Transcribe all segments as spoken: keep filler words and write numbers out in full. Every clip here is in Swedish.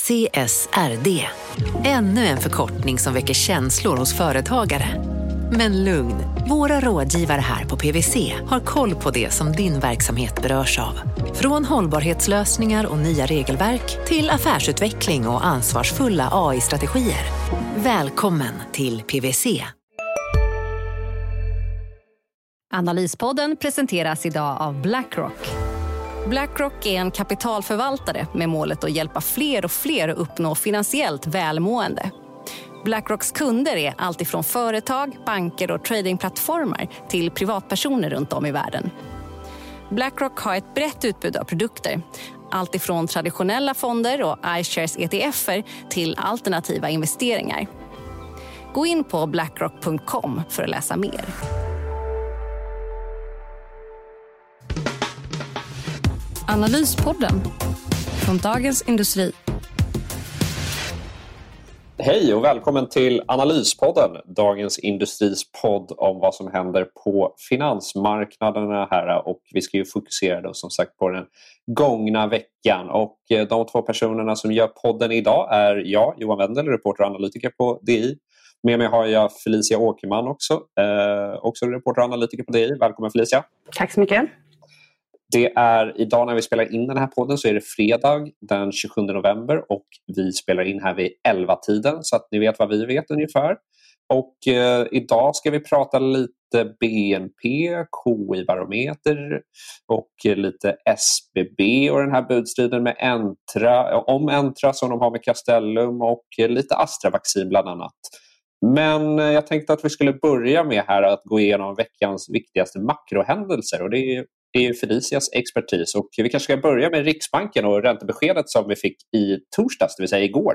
C S R D. Ännu en förkortning som väcker känslor hos företagare. Men lugn, våra rådgivare här på P W C har koll på det som din verksamhet berörs av. Från hållbarhetslösningar och nya regelverk till affärsutveckling och ansvarsfulla A I-strategier. Välkommen till P W C. Analyspodden presenteras idag av BlackRock. BlackRock är en kapitalförvaltare med målet att hjälpa fler och fler att uppnå finansiellt välmående. BlackRocks kunder är allt ifrån företag, banker och tradingplattformar till privatpersoner runt om i världen. BlackRock har ett brett utbud av produkter. Allt ifrån traditionella fonder och iShares E T F:er till alternativa investeringar. Gå in på blackrock punkt com för att läsa mer. Analyspodden från Dagens Industri. Hej och välkommen till Analyspodden, Dagens Industris podd om vad som händer på finansmarknaderna här. Och vi ska ju fokusera då som sagt på den gångna veckan. Och de två personerna som gör podden idag är jag, Johan Wendel, reporter och analytiker på D I. Med mig har jag Felicia Åkerman också, eh, också reporter och analytiker på D I. Välkommen Felicia. Tack så mycket. Det är idag när vi spelar in den här podden så är det fredag den tjugosjunde november och vi spelar in här vid elva-tiden så att ni vet vad vi vet ungefär. Och eh, idag ska vi prata lite B N P, K I-barometer och eh, lite S B B och den här budstriden med Entra, om Entra som de har med Castellum och eh, lite Astra-vaccin bland annat. Men eh, jag tänkte att vi skulle börja med här att gå igenom veckans viktigaste makrohändelser och det är Det är Felicias expertis och vi kanske ska börja med Riksbanken och räntebeskedet som vi fick i torsdags, det vill säga igår.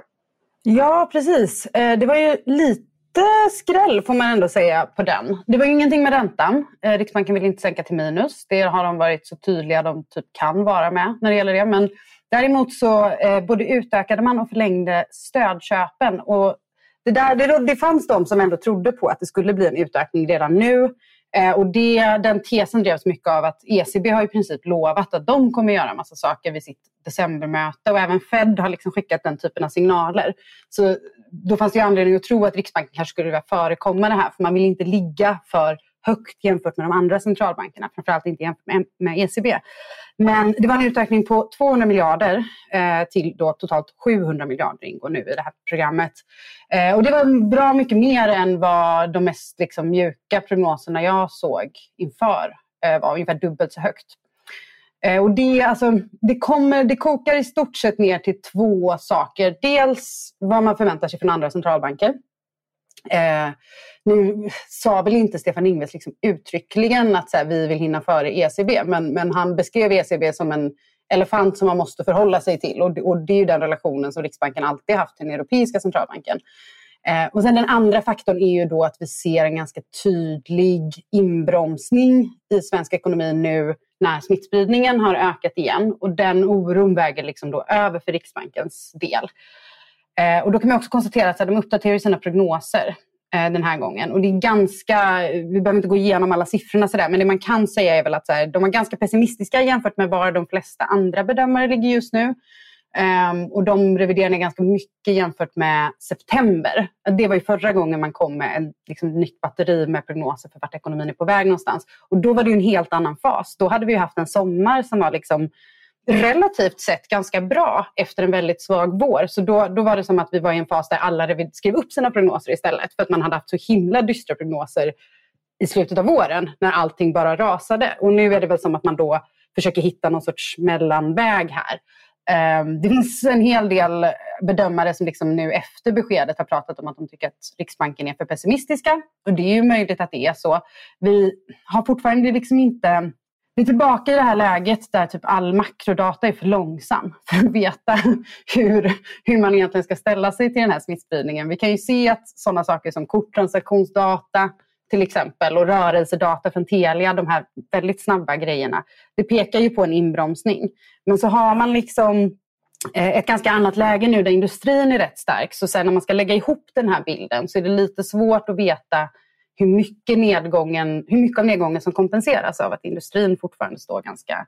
Ja, precis. Det var ju lite skräll får man ändå säga på den. Det var ju ingenting med räntan. Riksbanken vill inte sänka till minus. Det har de varit så tydliga de typ kan vara med när det gäller det. Men däremot så både utökade man och förlängde stödköpen. Och det, där, det, det fanns de som ändå trodde på att det skulle bli en utökning redan nu. Eh, och det, den tesen drevs mycket av att E C B har i princip lovat att de kommer göra en massa saker vid sitt decembermöte och även Fed har liksom skickat den typen av signaler. Så då fanns det ju anledning att tro att Riksbanken kanske skulle vilja förekomma det här för man vill inte ligga för högt jämfört med de andra centralbankerna, framförallt inte jämfört med, med E C B. Men det var en utökning på tvåhundra miljarder eh, till då totalt sjuhundra miljarder ingår nu i det här programmet. Eh, och det var bra mycket mer än vad de mest liksom, mjuka prognoserna jag såg inför eh, var ungefär dubbelt så högt. Eh, och det, alltså, det, kommer, det kokar i stort sett ner till två saker. Dels vad man förväntar sig från andra centralbanker. Eh, nu sa väl inte Stefan Ingves liksom uttryckligen att så här, vi vill hinna före E C B men, men han beskrev E C B som en elefant som man måste förhålla sig till och, och det är ju den relationen som Riksbanken alltid haft till den europeiska centralbanken. Eh, och sen den andra faktorn är ju då att vi ser en ganska tydlig inbromsning i svensk ekonomi nu när smittspridningen har ökat igen och den oron väger liksom då över för Riksbankens del. Eh, och då kan man också konstatera att de uppdaterar sina prognoser eh, den här gången. Och det är ganska, vi behöver inte gå igenom alla siffrorna sådär, men det man kan säga är väl att så här, de är ganska pessimistiska jämfört med var de flesta andra bedömare ligger just nu. Eh, och de reviderar ganska mycket jämfört med september. Det var ju förra gången man kom med ett liksom, nytt batteri med prognoser för vart ekonomin är på väg någonstans. Och då var det ju en helt annan fas. Då hade vi ju haft en sommar som var liksom relativt sett ganska bra efter en väldigt svag vår. Så då, då var det som att vi var i en fas där alla skrev upp sina prognoser istället. För att man hade haft så himla dystra prognoser i slutet av våren när allting bara rasade. Och nu är det väl som att man då försöker hitta någon sorts mellanväg här. Um, det finns en hel del bedömare som liksom nu efter beskedet har pratat om att de tycker att Riksbanken är för pessimistiska. Och det är ju möjligt att det är så. Vi har fortfarande liksom inte... Vi är tillbaka i det här läget där typ all makrodata är för långsam för att veta hur, hur man egentligen ska ställa sig till den här smittspridningen. Vi kan ju se att sådana saker som korttransaktionsdata till exempel och rörelsedata från Telia, de här väldigt snabba grejerna, det pekar ju på en inbromsning. Men så har man liksom ett ganska annat läge nu där industrin är rätt stark. Så sen när man ska lägga ihop den här bilden så är det lite svårt att veta hur mycket, nedgången, hur mycket av nedgången som kompenseras av att industrin fortfarande står ganska,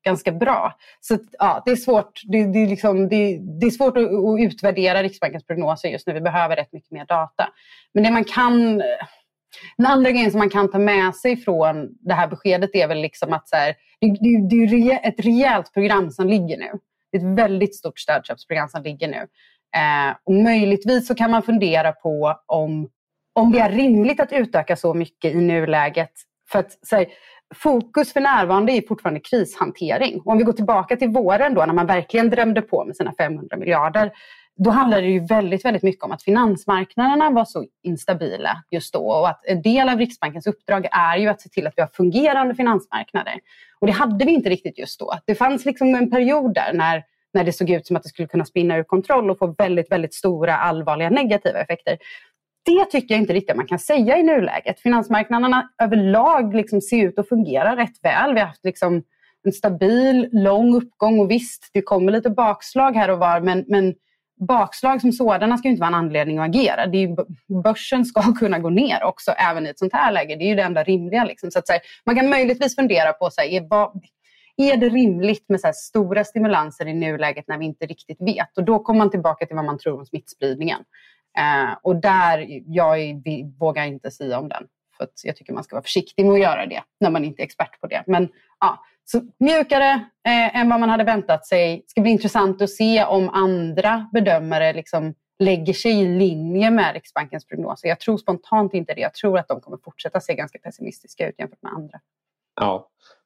ganska bra. Så ja, det är svårt, det, det är liksom, det, det är svårt att, att utvärdera Riksbankens prognoser just nu. Vi behöver rätt mycket mer data. Men det man kan... Den andra grejen som man kan ta med sig från det här beskedet är väl liksom att så här, det, det, det är ett rejält program som ligger nu. Det är ett väldigt stort stödköpsprogram som ligger nu. Eh, och möjligtvis så kan man fundera på om, om det är rimligt att utöka så mycket i nuläget. För att så här, fokus för närvarande är fortfarande krishantering. Och om vi går tillbaka till våren då när man verkligen drömde på med sina femhundra miljarder. Då handlade det ju väldigt, väldigt mycket om att finansmarknaderna var så instabila just då. Och att en del av Riksbankens uppdrag är ju att se till att vi har fungerande finansmarknader. Och det hade vi inte riktigt just då. Det fanns liksom en period där när, när det såg ut som att det skulle kunna spinna ur kontroll och få väldigt, väldigt stora allvarliga negativa effekter. Det tycker jag inte riktigt man kan säga i nuläget. Finansmarknaderna överlag liksom ser ut att fungera rätt väl. Vi har haft liksom en stabil, lång uppgång och visst, det kommer lite bakslag här och var, men, men bakslag som sådana ska ju inte vara en anledning att agera. Det är ju, börsen ska kunna gå ner också även i ett sånt här läge. Det är ju det enda rimliga. Liksom. Så att, så här, man kan möjligtvis fundera på så här, är, vad, är det rimligt med så här, stora stimulanser i nuläget när vi inte riktigt vet? Och då kommer man tillbaka till vad man tror om smittspridningen. Eh, och där jag vi, vågar inte säga om den. För att jag tycker man ska vara försiktig med att göra det när man inte är expert på det. Men ja, så mjukare eh, än vad man hade väntat sig. Det ska bli intressant att se om andra bedömare liksom lägger sig i linje med Riksbankens prognoser. Jag tror spontant inte det. Jag tror att de kommer fortsätta se ganska pessimistiska ut jämfört med andra. Ja,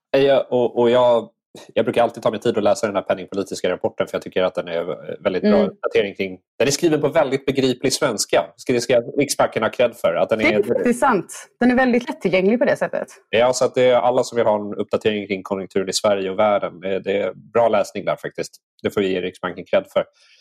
och, och jag, jag brukar alltid ta mig tid att läsa den här penningpolitiska rapporten för jag tycker att den är väldigt bra mm. uppdatering kring. Den är skriven på väldigt begriplig svenska. Det ska Riksbanken ha cred för. Att den är, det är sant. Den är väldigt lättillgänglig på det sättet. Ja, så att det är alla som vill ha en uppdatering kring konjunkturen i Sverige och världen. Det är bra läsning där faktiskt. Det får vi ge Riksbanken cred för.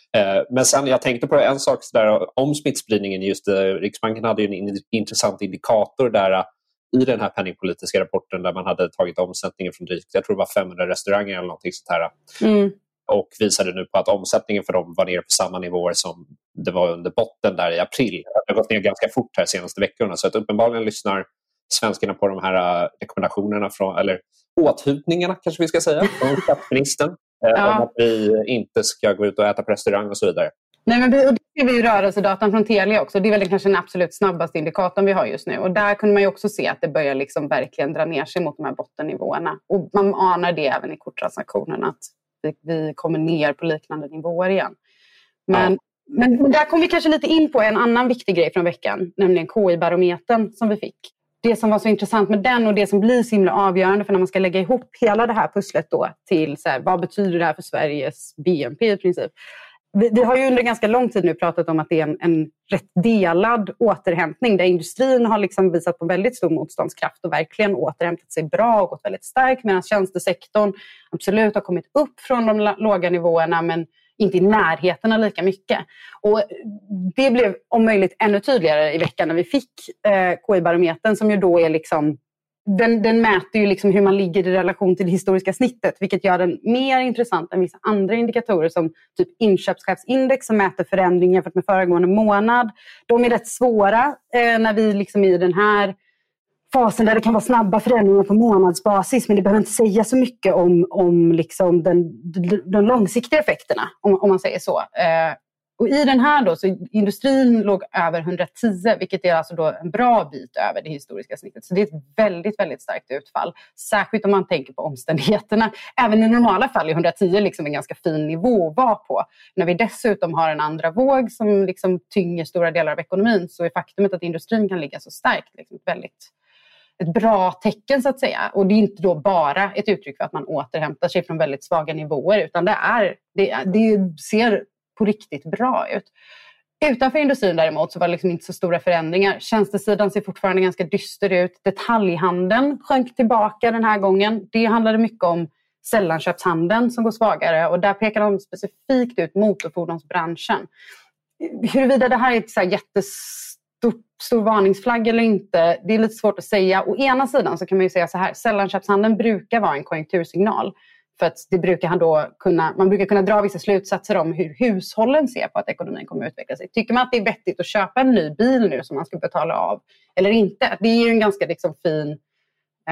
Men sen jag tänkte på en sak där om smittspridningen. Just Riksbanken hade ju en intressant indikator där i den här penningpolitiska rapporten där man hade tagit omsättningen från drygt, jag tror det var femhundra restauranger eller någonting sånt här. Mm. Och visade nu på att omsättningen för dem var ner på samma nivåer som det var under botten där i april. Det har gått ner ganska fort här senaste veckorna. Så att uppenbarligen lyssnar svenskarna på de här rekommendationerna från, eller åthutningarna kanske vi ska säga, från statsministern. Ja. Om att vi inte ska gå ut och äta på restaurang och så vidare. Nej, men vi, och det ser vi ju rörelsedatan från Telia också. Det är väl kanske den absolut snabbaste indikatorn vi har just nu. Och där kunde man ju också se att det börjar liksom verkligen dra ner sig mot de här bottennivåerna. Och man anar det även i korttransaktionerna att vi, vi kommer ner på liknande nivåer igen. Men, ja. men, men där kom vi kanske lite in på en annan viktig grej från veckan. Nämligen K I-barometern som vi fick. Det som var så intressant med den och det som blir så himla avgörande för när man ska lägga ihop hela det här pusslet då till så här, vad betyder det här för Sveriges B N P i princip. Vi, vi har ju under ganska lång tid nu pratat om att det är en, en rätt delad återhämtning där industrin har liksom visat på väldigt stor motståndskraft och verkligen återhämtat sig bra och gått väldigt starkt medan tjänstesektorn absolut har kommit upp från de låga nivåerna men inte i närheten av lika mycket. Och det blev om möjligt ännu tydligare i veckan när vi fick eh, K I-barometern som ju då är liksom Den, den mäter ju liksom hur man ligger i relation till det historiska snittet vilket gör den mer intressant än vissa andra indikatorer som typ inköpschefsindex som mäter förändring jämfört med föregående månad. De är rätt svåra eh, när vi liksom i den här fasen där det kan vara snabba förändringar på månadsbasis men det behöver inte säga så mycket om, om liksom den, de långsiktiga effekterna om, om man säger så. Eh, Och i den här då, så industrin låg över hundratio, vilket är alltså då en bra bit över det historiska snittet. Så det är ett väldigt, väldigt starkt utfall. Särskilt om man tänker på omständigheterna. Även i normala fall är hundratio liksom en ganska fin nivå att vara på. När vi dessutom har en andra våg som liksom tynger stora delar av ekonomin så är faktumet att industrin kan ligga så starkt liksom väldigt ett bra tecken så att säga. Och det är inte då bara ett uttryck för att man återhämtar sig från väldigt svaga nivåer utan det, är, det, det ser på riktigt bra ut. Utanför industrin däremot så var det liksom inte så stora förändringar. Tjänstesidan ser fortfarande ganska dyster ut. Detaljhandeln sjönk tillbaka den här gången. Det handlade mycket om sällanköpshandeln som går svagare. Och där pekar de specifikt ut motorfordonsbranschen. Huruvida det här är ett så här jättestort stor varningsflagg eller inte, det är lite svårt att säga. Å ena sidan så kan man ju säga så här, sällanköpshandeln brukar vara en konjunktursignal. För att det brukar då kunna, man brukar kunna dra vissa slutsatser om hur hushållen ser på att ekonomin kommer att utveckla sig. Tycker man att det är vettigt att köpa en ny bil nu som man ska betala av eller inte? Det är ju en ganska liksom fin eh,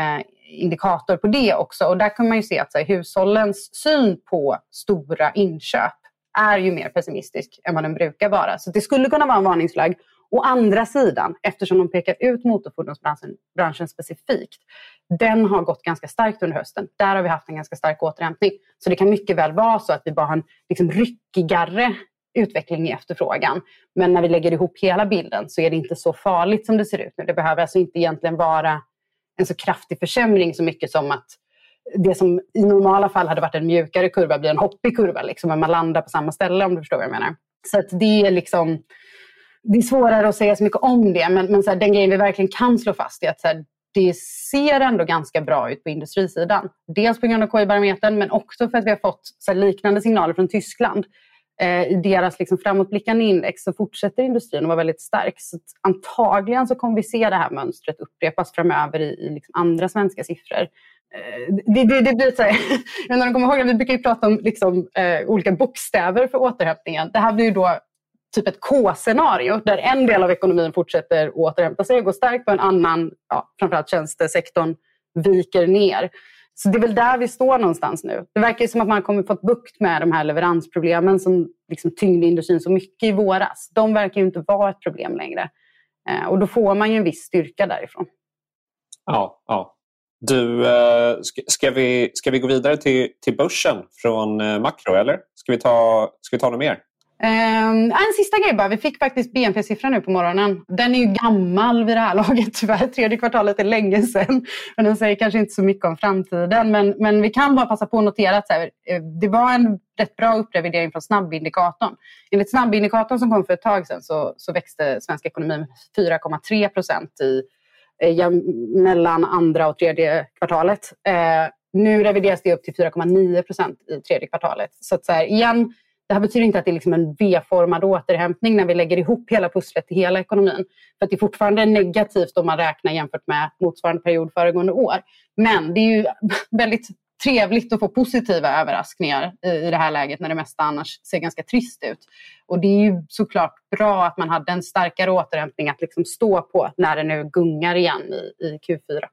indikator på det också. Och där kan man ju se att så här, hushållens syn på stora inköp är ju mer pessimistisk än vad den brukar vara. Så det skulle kunna vara en varningsflagg. Å andra sidan, eftersom de pekar ut motorfordonsbranschen branschen specifikt, den har gått ganska starkt under hösten. Där har vi haft en ganska stark återhämtning. Så det kan mycket väl vara så att vi bara har en liksom ryckigare utveckling i efterfrågan. Men när vi lägger ihop hela bilden så är det inte så farligt som det ser ut nu. Det behöver alltså inte egentligen vara en så kraftig försämring så mycket som att det som i normala fall hade varit en mjukare kurva blir en hoppig kurva. Liksom, men man landar på samma ställe, om du förstår vad jag menar. Så att det är liksom... Det är svårare att säga så mycket om det, men, men så här, den grejen vi verkligen kan slå fast är att så här, det ser ändå ganska bra ut på industrisidan. Dels på grund av K I-barometern, men också för att vi har fått så här, liknande signaler från Tyskland. Eh, I deras liksom, framåtblickande index så fortsätter industrin att vara väldigt stark. Så antagligen så kommer vi se det här mönstret upprepas framöver i, i liksom, andra svenska siffror. Eh, det, det, det blir så här, jag när de kommer ihåg att vi brukar ju prata om liksom, eh, olika bokstäver för återhämtningen. Det här blir ju då typ ett K-scenario där en del av ekonomin fortsätter återhämta sig och gå starkt på en annan, ja, framförallt tjänstesektorn, viker ner. Så det är väl där vi står någonstans nu. Det verkar som att man har kommit fått bukt med de här leveransproblemen som liksom tyngde industrin så mycket i våras. De verkar ju inte vara ett problem längre. Eh, och då får man ju en viss styrka därifrån. Ja, ja. Du, eh, ska, ska, vi, ska vi gå vidare till, till börsen från eh, makro, eller? Ska vi ta, ska vi ta något mer? Um, en sista grej bara. Vi fick faktiskt B N P-siffran nu på morgonen. Den är ju gammal vid det här laget tyvärr. Tredje kvartalet är länge sedan. Men den säger kanske inte så mycket om framtiden. Men, men vi kan bara passa på att notera att så här, det var en rätt bra upprevidering från snabbindikatorn. Enligt snabbindikatorn som kom för ett tag sedan så, så växte svensk ekonomi med fyra komma tre procent i, eh, mellan andra och tredje kvartalet. Eh, nu revideras det upp till fyra komma nio procent i tredje kvartalet. Så att så här, igen... Det här betyder inte att det är liksom en V-formad återhämtning när vi lägger ihop hela pusslet i hela ekonomin. För att det är fortfarande negativt om man räknar jämfört med motsvarande period föregående år. Men det är ju väldigt trevligt att få positiva överraskningar i det här läget när det mesta annars ser ganska trist ut. Och det är ju såklart bra att man hade en starkare återhämtning att liksom stå på när det nu gungar igen i, i Q fyra.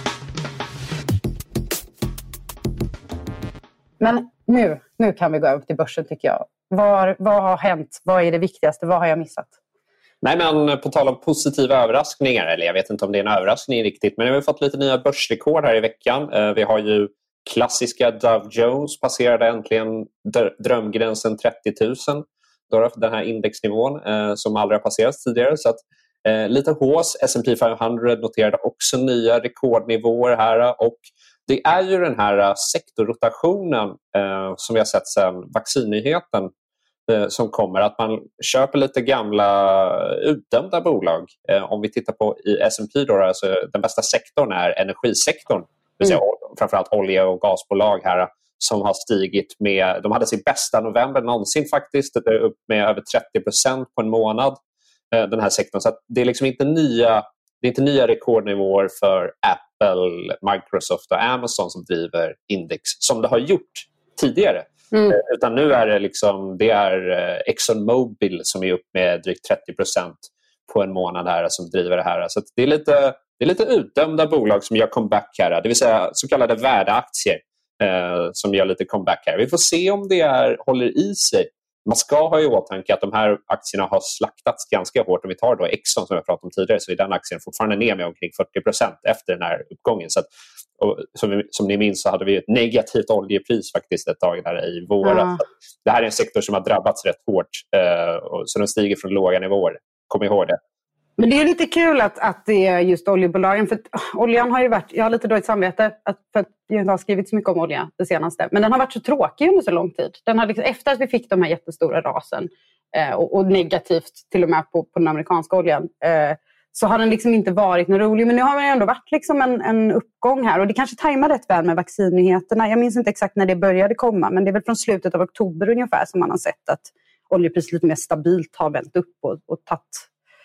Men nu, nu kan vi gå över till börsen tycker jag. Var, vad har hänt? Vad är det viktigaste? Vad har jag missat? Nej, men på tal om positiva överraskningar, eller jag vet inte om det är en överraskning riktigt, men vi har fått lite nya börsrekord här i veckan. Vi har ju klassiska Dow Jones passerade äntligen drömgränsen trettio tusen. Då den här indexnivån som aldrig har passerats tidigare. Så att, eh, lite hås. S and P femhundra noterade också nya rekordnivåer här, och det är ju den här sektorrotationen eh, som vi har sett sedan vaccinnyheten eh, som kommer. Att man köper lite gamla utdömda bolag. Eh, om vi tittar på i S and P då, alltså den bästa sektorn är energisektorn. Det vill säga mm. framförallt olje- och gasbolag här som har stigit med, de hade sin bästa november någonsin faktiskt, upp med över trettio procent på en månad. Eh, den här sektorn. Så att det är liksom inte nya, det är inte nya rekordnivåer för Apple, Microsoft och Amazon som driver index som det har gjort tidigare. Mm. Utan nu är det liksom det är ExxonMobil som är upp med drygt trettio procent på en månad här som driver det här. Så det är lite det är lite utdömda bolag som gör comeback här, det vill säga så kallade värdeaktier eh, som gör lite comeback här. Vi får se om det är håller i sig. Man ska ha i åtanke att de här aktierna har slaktats ganska hårt. Om vi tar då Exxon som jag pratade om tidigare, så är den aktien fortfarande ner med omkring fyrtio procent efter den här uppgången. Så att, och som, vi, som ni minns så hade vi ett negativt oljepris faktiskt ett tag där i våras. Mm. Det här är en sektor som har drabbats rätt hårt, eh, och, så den stiger från låga nivåer. Kom ihåg det. Men det är lite kul att, att det är just oljebolagen. För oljan har ju varit, jag har lite dåligt samvete att, för att jag inte har skrivit så mycket om olja det senaste. Men den har varit så tråkig under så lång tid. Den har liksom, efter att vi fick de här jättestora rasen eh, och, och negativt till och med på, på den amerikanska oljan. Eh, så har den liksom inte varit någon rolig. Men nu har det ändå varit liksom en, en uppgång här. Och det kanske tajmar rätt väl med vaccinnyheterna. Jag minns inte exakt när det började komma. Men det är väl från slutet av oktober ungefär som man har sett att oljepriset lite mer stabilt har vänt upp och, och tagit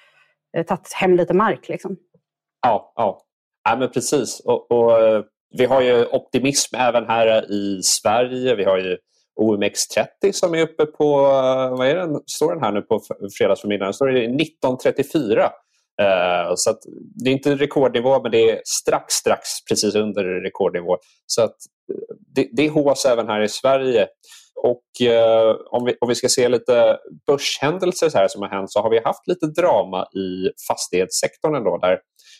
tagit hem lite mark liksom. Ja, ja. ja men precis. Och, och vi har ju optimism även här i Sverige. Vi har ju O M X trettio som är uppe på, vad är den? Står den här nu på fredagsförmiddagen? Står det nitton trettiofyra. Uh, så att det är inte rekordnivå, men det är strax, strax precis under rekordnivå. Så att det, det är hås även här i Sverige. Och uh, om, vi, om vi ska se lite börshändelser så här som har hänt, så har vi haft lite drama i fastighetssektorn ändå, där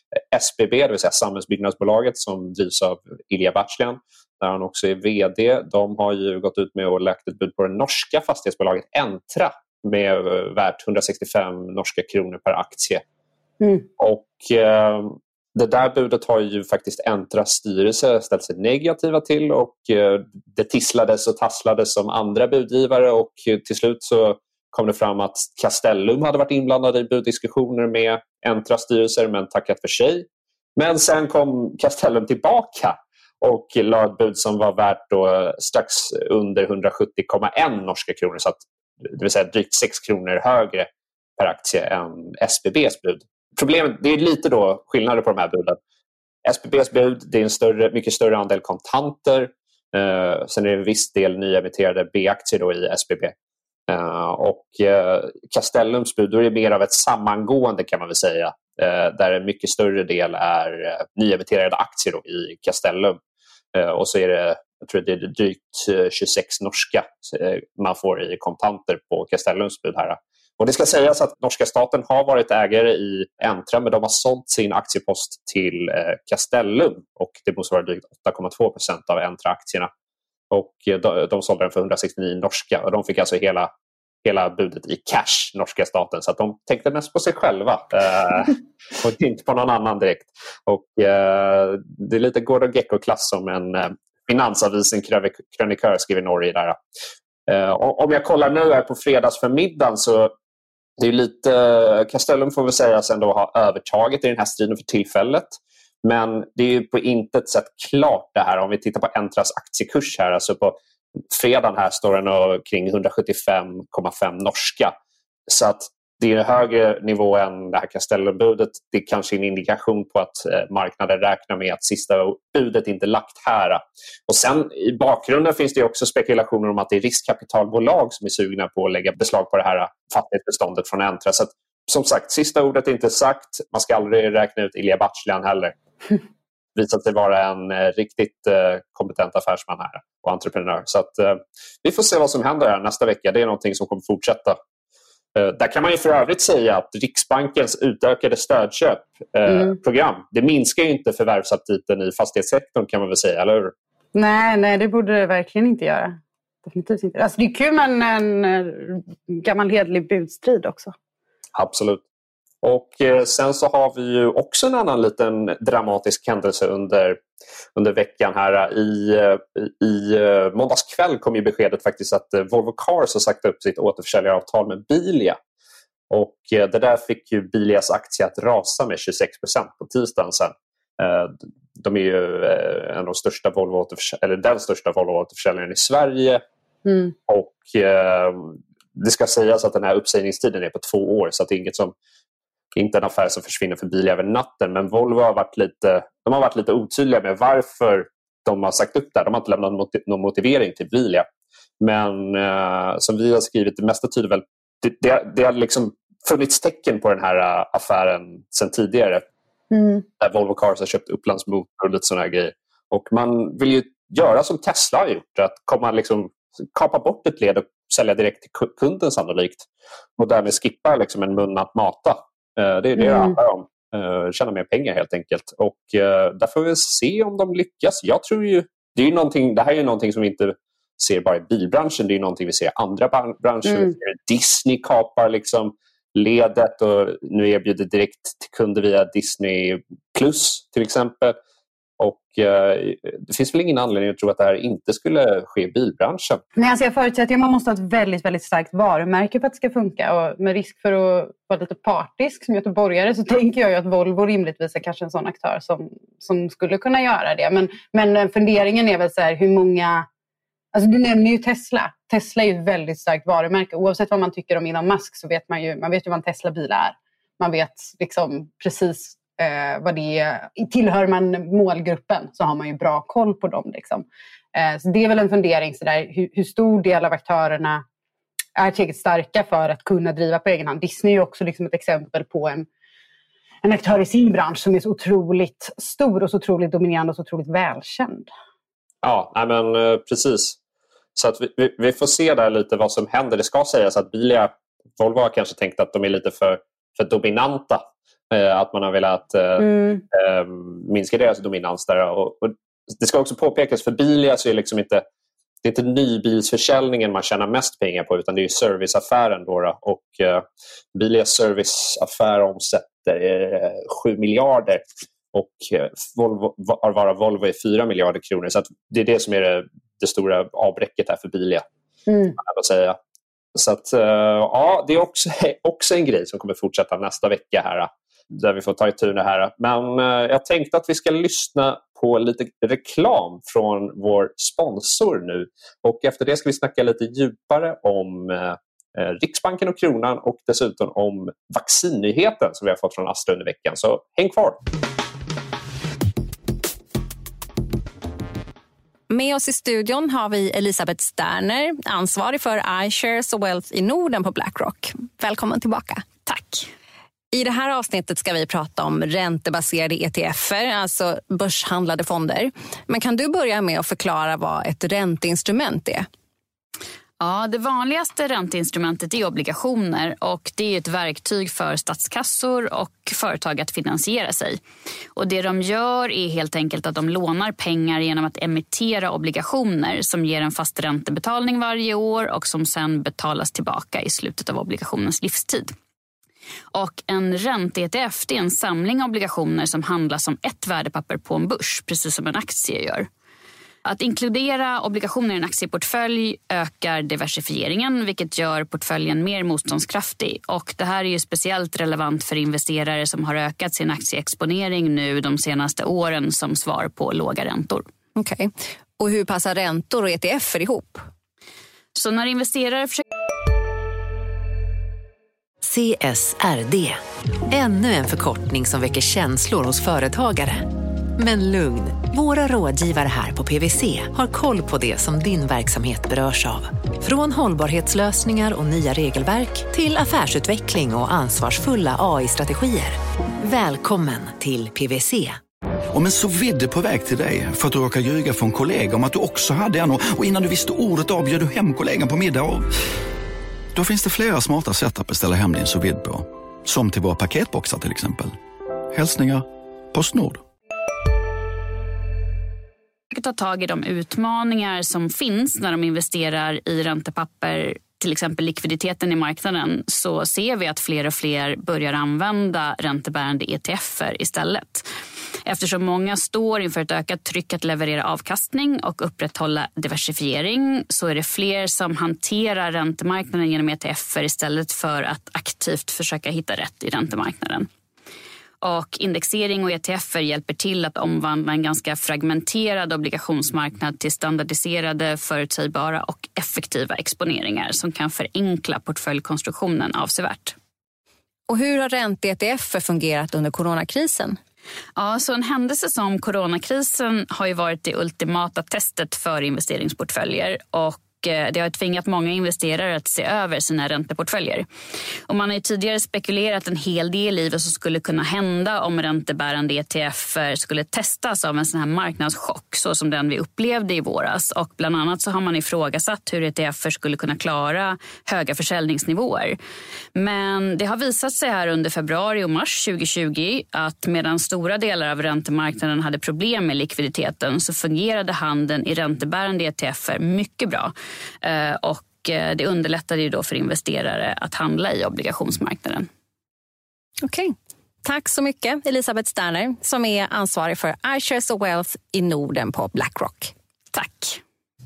S B B, det vill säga Samhällsbyggnadsbolaget som drivs av Ilija Batljan, där han också är vd, de har ju gått ut med och lagt ett bud på det norska fastighetsbolaget Entra med värt hundrasextiofem norska kronor per aktie. Mm. Och eh, det där budet har ju faktiskt Entras styrelse ställt sig negativa till, och eh, det tisslades och tasslades som andra budgivare, och eh, till slut så kom det fram att Castellum hade varit inblandade i buddiskussioner med Entras styrelser men tackat för sig. Men sen kom Castellum tillbaka och la ett bud som var värt då strax under hundrasjuttio komma en norska kronor, så att, det vill säga drygt sex kronor högre per aktie än S B B:s bud. Problemet, det är lite då skillnader på de här buden. S B B:s bud, det är en större, mycket större andel kontanter. Eh, sen är det en viss del nyemitterade B-aktier då i S B B. Uh, och uh, Castellums bud, då är det mer av ett sammangående kan man väl säga, uh, där en mycket större del är uh, nyemitterade aktier då, i Castellum, uh, och så är det, jag tror det är drygt uh, tjugosex norska uh, man får i kontanter på Castellums bud här. Och det ska sägas att norska staten har varit ägare i Entra, men de har sålt sin aktiepost till uh, Castellum, och det motsvarar drygt åtta komma två procent av Entra-aktierna. Och de, de sålde den för hundrasextionio norska, och de fick alltså hela, hela budet i cash, norska staten. Så att de tänkte mest på sig själva eh, och inte på någon annan direkt. Och eh, det är lite Gordon Gekko-klass som en eh, finansavisen krönikör skriver i Norge där. Eh, om jag kollar nu här på fredagsförmiddagen, så det är lite, Castellum får väl säga sen då ha övertaget i den här striden för tillfället. Men det är ju på intet sätt klart det här. Om vi tittar på Entras aktiekurs här, alltså på fredagen här står den kring hundrasjuttiofem komma fem norska. Så att det är en högre nivå än det här Castellum-budet. Det är kanske en indikation på att marknaden räknar med att sista budet inte lagt här. Och sen i bakgrunden finns det också spekulationer om att det är riskkapitalbolag som är sugna på att lägga beslag på det här fastighetsbeståndet från Entra. Så att, som sagt, sista ordet är inte sagt. Man ska aldrig räkna ut Ilija Batljan heller. Visat sig vara en eh, riktigt eh, kompetent affärsman här och entreprenör. Så att, eh, vi får se vad som händer här nästa vecka. Det är någonting som kommer fortsätta. Eh, där kan man ju för övrigt säga att Riksbankens utökade stödköpprogram, eh, mm. det minskar ju inte förvärvsaptiten i fastighetssektorn, kan man väl säga, eller hur? Nej, nej, det borde det verkligen inte göra. Definitivt inte. Alltså, det är kul med en, en gammal hedlig budstrid också. Absolut. Och eh, sen så har vi ju också en annan liten dramatisk händelse under, under veckan här. I, i, i måndags kväll kom ju beskedet faktiskt att eh, Volvo Cars har sagt upp sitt återförsäljaravtal med Bilia. Och eh, det där fick ju Bilias aktie att rasa med tjugosex procent på tisdagen sen. Eh, de är ju eh, en av de största Volvo eller den största Volvo-återförsäljaren i Sverige. Mm. Och eh, det ska sägas att den här uppsägningstiden är på två år, så att det är inget som inte en affär som försvinner för Bilia över natten. Men Volvo har varit lite, de har varit lite otydliga med varför de har sagt upp där. De har inte lämnat någon motivering till Bilia. Men eh, som vi har skrivit, det mesta tyder väl... Det, det, det har liksom funnits tecken på den här affären sedan tidigare. Mm. Där Volvo Cars har köpt Upplandsmotor och lite sådana här grejer. Och man vill ju göra som Tesla har gjort. Att komma liksom, kapa bort ett led och sälja direkt till kunden sannolikt. Och därmed skippa liksom en mun att mata. Det är det mm. det handlar om. Uh, tjäna mer pengar helt enkelt. Och uh, där får vi se om de lyckas. Jag tror ju, det, är ju någonting, det här är ju någonting som vi inte ser bara i bilbranschen. Det är någonting vi ser i andra branscher. Mm. Disney kapar liksom ledet och nu erbjuder direkt till kunder via Disney Plus till exempel. Och eh, det finns väl ingen anledning att tro att det här inte skulle ske i bilbranschen. Nej, alltså jag förutsätter att man måste ha ett väldigt, väldigt starkt varumärke för att det ska funka. Och med risk för att vara lite partisk som göteborgare så tänker jag ju att Volvo rimligtvis är kanske en sån aktör som, som skulle kunna göra det. Men, men funderingen är väl så här, hur många... Alltså du nämner ju Tesla. Tesla är ju ett väldigt starkt varumärke. Oavsett vad man tycker om Elon Musk så vet man ju, man vet ju vad en Tesla-bil är. Man vet liksom precis... Eh, vad det är. Tillhör man målgruppen så har man ju bra koll på dem liksom. eh, så det är väl en fundering så där, hur, hur stor del av aktörerna är tillräckligt starka för att kunna driva på egen hand. Disney är ju också liksom ett exempel på en, en aktör i sin bransch som är så otroligt stor och så otroligt dominerande och så otroligt välkänd. Ja, nej men eh, precis. Så att vi, vi, vi får se där lite vad som händer. Det ska sägas att Bilia, Volvo har kanske tänkt att de är lite för, för dominanta. Eh, att man har velat eh, mm. eh, minska deras dominans där. Och, och det ska också påpekas, för Bilia så är det liksom inte, det är inte nybilsförsäljningen man tjänar mest pengar på, utan det är serviceaffären då, då. Och eh, Bilias serviceaffär omsätter eh, sju miljarder och eh, Volvo, var, vara Volvo är fyra miljarder kronor. Så att det är det som är det, det stora avbräcket här för Bilia. Mm. Att säga. Så att, eh, ja, det är också, också en grej som kommer fortsätta nästa vecka här, där vi får ta itu med det här. Men eh, jag tänkte att vi ska lyssna på lite reklam från vår sponsor nu. Och efter det ska vi snacka lite djupare om eh, Riksbanken och kronan och dessutom om vaccinnyheten som vi har fått från Astra under veckan. Så häng kvar! Med oss i studion har vi Elisabeth Sterner, ansvarig för iShares och Wealth i Norden på BlackRock. Välkommen tillbaka. Tack. I det här avsnittet ska vi prata om räntebaserade E T F:er, alltså börshandlade fonder. Men kan du börja med att förklara vad ett ränteinstrument är? Ja, det vanligaste ränteinstrumentet är obligationer och det är ett verktyg för statskassor och företag att finansiera sig. Och det de gör är helt enkelt att de lånar pengar genom att emittera obligationer som ger en fast räntebetalning varje år och som sen betalas tillbaka i slutet av obligationens livstid. Och en ränte-E T F är en samling obligationer som handlas som ett värdepapper på en börs, precis som en aktie gör. Att inkludera obligationer i en aktieportfölj ökar diversifieringen, vilket gör portföljen mer motståndskraftig. Och det här är ju speciellt relevant för investerare som har ökat sin aktieexponering nu de senaste åren som svar på låga räntor. Okej. Okay. Och hur passar räntor och E T F ihop? Så när investerare försöker... C S R D. Ännu en förkortning som väcker känslor hos företagare. Men lugn, våra rådgivare här på P W C har koll på det som din verksamhet berörs av. Från hållbarhetslösningar och nya regelverk till affärsutveckling och ansvarsfulla A I-strategier. Välkommen till P W C. Om en så vidde på väg till dig för att du råkar ljuga från kollega om att du också hade en och innan du visste ordet av bjöd du hem kollegan på middag och... Då finns det flera smarta sätt att beställa hem din sous vide på. Som till våra paketboxar till exempel. Hälsningar Postnord. Ta tag i de utmaningar som finns när de investerar i räntepapper, till exempel likviditeten i marknaden, så ser vi att fler och fler börjar använda räntebärande E T F:er istället. Eftersom många står inför ett ökat tryck att leverera avkastning och upprätthålla diversifiering så är det fler som hanterar räntemarknaden genom E T F:er istället för att aktivt försöka hitta rätt i räntemarknaden. Och indexering och E T F:er hjälper till att omvandla en ganska fragmenterad obligationsmarknad till standardiserade, förutsägbara och effektiva exponeringar som kan förenkla portföljkonstruktionen avsevärt. Och hur har ränte-E T F:er fungerat under coronakrisen? Ja, så en händelse som coronakrisen har ju varit det ultimata testet för investeringsportföljer och det har tvingat många investerare att se över sina ränteportföljer. Och man har ju tidigare spekulerat en hel del i vad som skulle kunna hända om räntebärande E T F:er skulle testas av en sån här marknadschock så som den vi upplevde i våras. Och bland annat så har man ifrågasatt hur E T F:er skulle kunna klara höga försäljningsnivåer. Men det har visat sig här under februari och mars tjugohundratjugo att medan stora delar av räntemarknaden hade problem med likviditeten så fungerade handeln i räntebärande E T F:er mycket bra. Och det underlättade ju då för investerare att handla i obligationsmarknaden. Okej. Okay. Tack så mycket Elisabeth Sterner som är ansvarig för iShares och Wealth i Norden på BlackRock. Tack.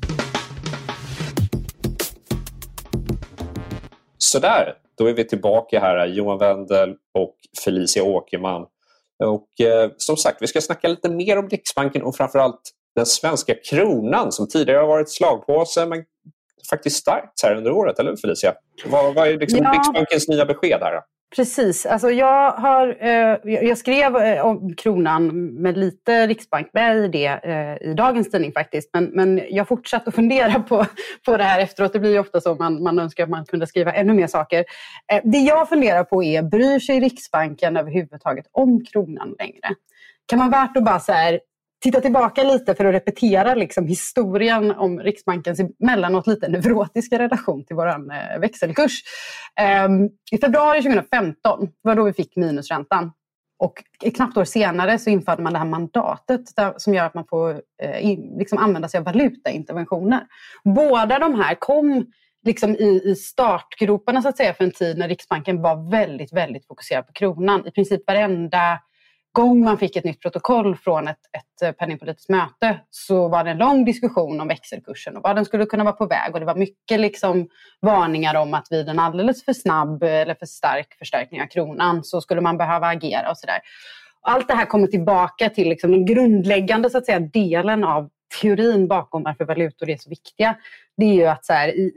Sådär, då är vi tillbaka här, Johan Wendel och Felicia Åkerman. Och eh, som sagt, vi ska snacka lite mer om Riksbanken och framförallt den svenska kronan som tidigare har varit slagpåse men faktiskt starkt här under året, eller Felicia? Vad, vad är liksom ja. Riksbankens nya besked här? Precis. Alltså jag, har, eh, jag skrev eh, om kronan med lite Riksbank med i det eh, i dagens tidning faktiskt. Men, men jag fortsatte att fundera på, på det här efteråt. Det blir ju ofta så man, man önskar att man kunde skriva ännu mer saker. Eh, det jag funderar på är, bryr sig Riksbanken överhuvudtaget om kronan längre? Kan man värt att bara så här, titta tillbaka lite för att repetera liksom historien om Riksbankens emellanåt lite neurotiska relation till vår eh, växelkurs. Um, I februari tjugohundrafemton var då vi fick minusräntan. Och knappt år senare så införde man det här mandatet där, som gör att man får eh, in, liksom använda sig av valutainterventioner. Båda de här kom liksom i, i startgroparna så att säga för en tid när Riksbanken var väldigt, väldigt fokuserad på kronan. I princip varenda gång man fick ett nytt protokoll från ett, ett penningpolitiskt möte så var det en lång diskussion om växelkursen och vad den skulle kunna vara på väg. Och det var mycket liksom varningar om att vid en alldeles för snabb eller för stark förstärkning av kronan så skulle man behöva agera och sådär. Allt det här kommer tillbaka till liksom den grundläggande så att säga, delen av teorin bakom varför valutor är så viktiga. Det är ju att så här, i,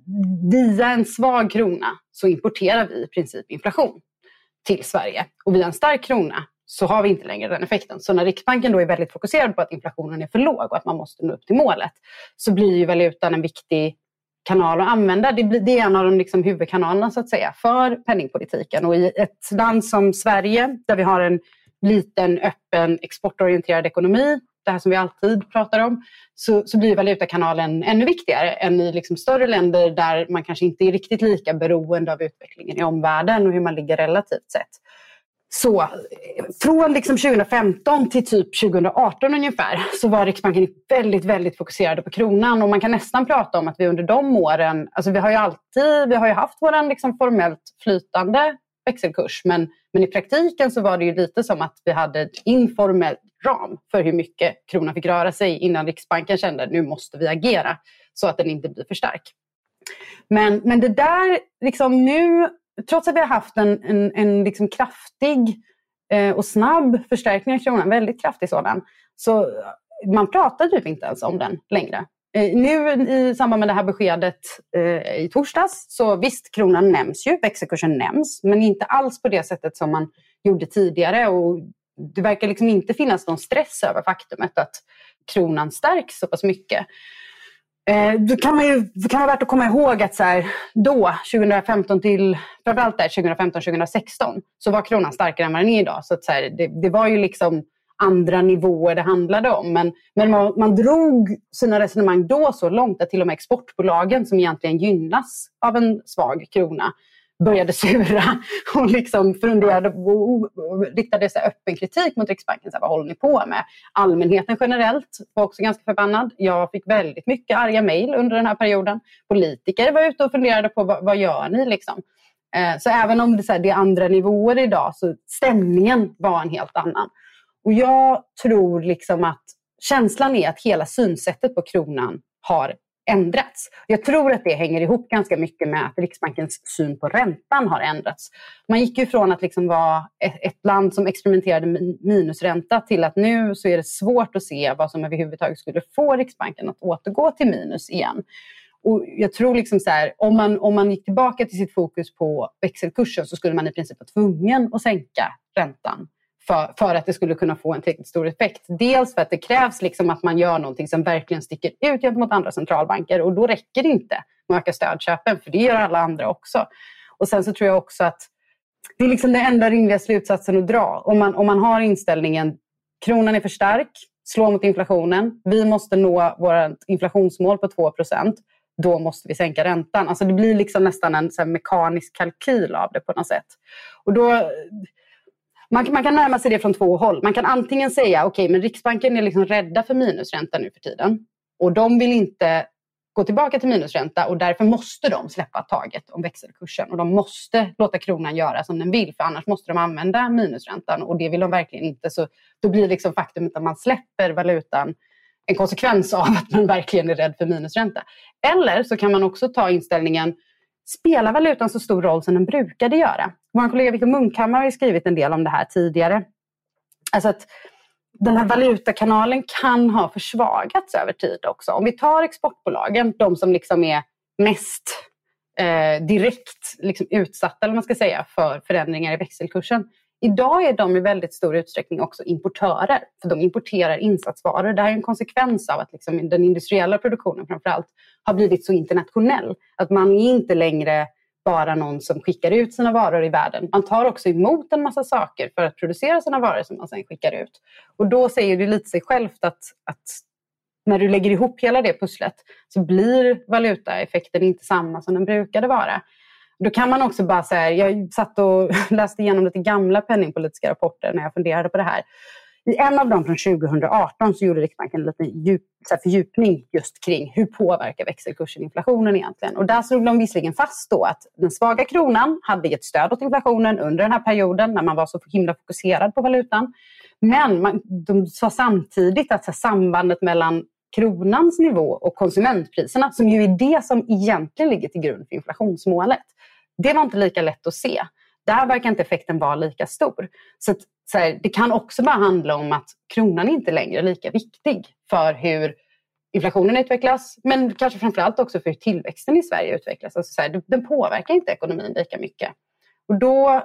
via en svag krona så importerar vi i princip inflation till Sverige. Och via en stark krona så har vi inte längre den effekten. Så när Riksbanken då är väldigt fokuserad på att inflationen är för låg och att man måste nå upp till målet så blir ju valutan en viktig kanal att använda. Det, blir, det är en av de liksom huvudkanalerna så att säga för penningpolitiken. Och i ett land som Sverige där vi har en liten, öppen, exportorienterad ekonomi, det här som vi alltid pratar om, så, så blir valutakanalen ännu viktigare än i liksom större länder där man kanske inte är riktigt lika beroende av utvecklingen i omvärlden och hur man ligger relativt sett. Så från liksom tjugohundrafemton till typ tjugohundraarton ungefär så var Riksbanken väldigt, väldigt fokuserade på kronan. Och man kan nästan prata om att vi under de åren, alltså vi har ju alltid, vi har ju haft våran liksom formellt flytande växelkurs. Men, men i praktiken så var det ju lite som att vi hade ett informellt ram för hur mycket kronan fick röra sig innan Riksbanken kände att nu måste vi agera så att den inte blir för stark. Men, men det där liksom nu, trots att vi har haft en, en, en liksom kraftig eh, och snabb förstärkning av kronan, väldigt kraftig sådan, så man pratar typ inte ens om den längre. Eh, nu i samband med det här beskedet eh, i torsdags, så visst, kronan nämns ju, växelkursen nämns, men inte alls på det sättet som man gjorde tidigare. Och det verkar liksom inte finnas någon stress över faktumet att kronan stärks så pass mycket. Eh, då kan man ju, det kan vara värt att komma ihåg att så här, då, tjugohundrafemton till, framförallt där tjugohundrafemton tjugohundrasexton, så var kronan starkare än vad den är idag. Så att så här, det, det var ju liksom andra nivåer det handlade om. Men, men man, man drog sina resonemang då så långt att till och med exportbolagen som egentligen gynnas av en svag krona började sura och liksom funderade och riktade sig öppen kritik mot Riksbanken. Så här, vad håller ni på med? Allmänheten generellt var också ganska förbannad. Jag fick väldigt mycket arga mejl under den här perioden. Politiker var ute och funderade på vad, vad gör ni liksom? Eh, så även om det, så här, det är andra nivåer idag så stämningen var en helt annan. Och jag tror liksom att känslan är att hela synsättet på kronan har ändrats. Jag tror att det hänger ihop ganska mycket med att Riksbankens syn på räntan har ändrats. Man gick ju från att liksom vara ett land som experimenterade med minusränta till att nu så är det svårt att se vad som överhuvudtaget skulle få Riksbanken att återgå till minus igen. Och jag tror liksom så här, om man, om man gick tillbaka till sitt fokus på växelkursen så skulle man i princip vara tvungen att sänka räntan. För, för att det skulle kunna få en tillräckligt stor effekt. Dels för att det krävs liksom att man gör någonting som verkligen sticker ut gentemot andra centralbanker. Och då räcker det inte med att öka stödköpen. För det gör alla andra också. Och sen så tror jag också att det är liksom det enda rimliga slutsatsen att dra. Om man, om man har inställningen kronan är för stark, slår mot inflationen. Vi måste nå vårt inflationsmål på två procent. Då måste vi sänka räntan. Alltså det blir liksom nästan en så här mekanisk kalkyl av det på något sätt. Och då... Man, man kan närma sig det från två håll. Man kan antingen säga okej, okay, men Riksbanken är liksom rädda för minusränta nu för tiden. Och de vill inte gå tillbaka till minusränta och därför måste de släppa taget om växelkursen. Och de måste låta kronan göra som den vill för annars måste de använda minusräntan. Och det vill de verkligen inte. Så då blir liksom faktum att man släpper valutan en konsekvens av att man verkligen är rädd för minusränta. Eller så kan man också ta inställningen spelar valutan så stor roll som den brukade göra? Vår kollega Viktor Munkhammar har ju skrivit en del om det här tidigare. Alltså att den här valutakanalen kan ha försvagats över tid också. Om vi tar exportbolagen, de som liksom är mest eh, direkt liksom, utsatta eller man ska säga, för förändringar i växelkursen. Idag är de i väldigt stor utsträckning också importörer, för de importerar insatsvaror. Det här är en konsekvens av att liksom, den industriella produktionen framförallt har blivit så internationell. Att man är inte längre bara någon som skickar ut sina varor i världen. Man tar också emot en massa saker för att producera sina varor som man sen skickar ut. Och då säger det lite sig självt att, att när du lägger ihop hela det pusslet så blir valutaeffekten inte samma som den brukade vara. Då kan man också bara säga, jag satt och läste igenom lite gamla penningpolitiska rapporter när jag funderade på det här. I en av dem från tjugo arton så gjorde Riksbanken en liten djup, så här fördjupning just kring hur påverkar växelkursen inflationen egentligen. Och där slog de visserligen fast då att den svaga kronan hade gett stöd åt inflationen under den här perioden när man var så himla fokuserad på valutan. Men man, de sa samtidigt att så här, sambandet mellan kronans nivå och konsumentpriserna, som ju är det som egentligen ligger till grund för inflationsmålet, det var inte lika lätt att se. Där verkar inte effekten vara lika stor. Så, att, så här, det kan också bara handla om att kronan inte längre är lika viktig för hur inflationen utvecklas, men kanske framförallt också för hur tillväxten i Sverige utvecklas. Alltså, så här, den påverkar inte ekonomin lika mycket. Och då,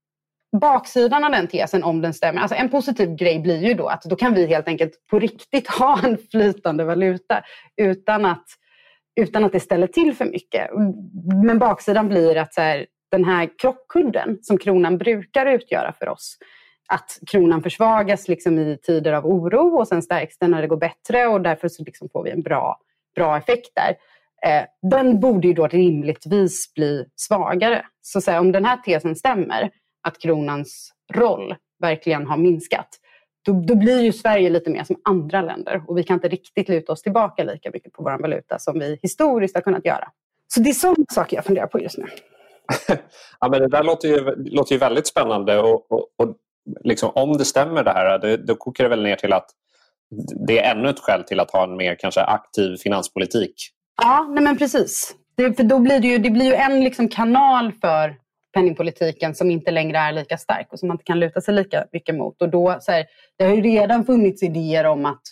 baksidan av den tesen, om den stämmer, alltså en positiv grej blir ju då att då kan vi helt enkelt på riktigt ha en flytande valuta utan att, utan att det ställer till för mycket. Men baksidan blir att så här, den här krockkudden som kronan brukar utgöra för oss, att kronan försvagas liksom i tider av oro och sen stärks den när det går bättre och därför så liksom får vi en bra, bra effekt där. Eh, den borde ju då rimligtvis bli svagare. Så, så här, om den här tesen stämmer, att kronans roll verkligen har minskat, då, då blir ju Sverige lite mer som andra länder och vi kan inte riktigt luta oss tillbaka lika mycket på vår valuta som vi historiskt har kunnat göra. Så det är sådana saker jag funderar på just nu. Ja, men det där låter ju, låter ju väldigt spännande och, och, och liksom, om det stämmer det här, det, då kokar det väl ner till att det är ännu ett skäl till att ha en mer kanske aktiv finanspolitik. Ja, nej men precis. Det, för då blir det ju, det blir ju en liksom kanal för penningpolitiken som inte längre är lika stark och som man inte kan luta sig lika mycket mot. Och då, så här, det har ju redan funnits idéer om att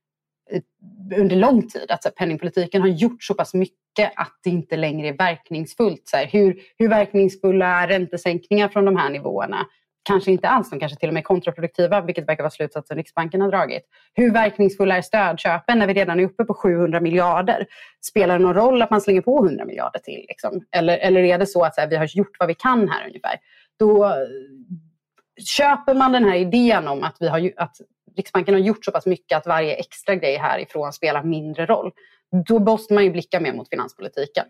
under lång tid att så här, penningpolitiken har gjort så pass mycket att det inte längre är verkningsfullt. Så här, hur, hur verkningsfulla är räntesänkningar från de här nivåerna? Kanske inte alls, de kanske till och med är kontraproduktiva, vilket verkar vara slutsatsen Riksbanken har dragit. Hur verkningsfulla är stödköpen när vi redan är uppe på sjuhundra miljarder? Spelar det någon roll att man slänger på hundra miljarder till? Liksom? Eller, eller är det så att så här, vi har gjort vad vi kan här ungefär? Då köper man den här idén om att, vi har, att Riksbanken har gjort så pass mycket att varje extra grej härifrån spelar mindre roll. Då måste man ju blicka mer mot finanspolitiken.